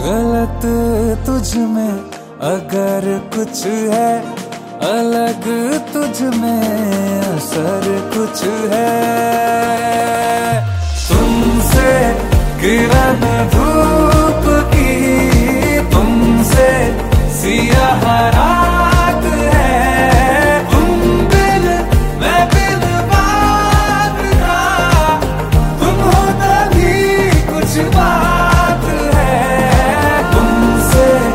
गलत तुझ में अगर कुछ है, अलग तुझ में असर कुछ है।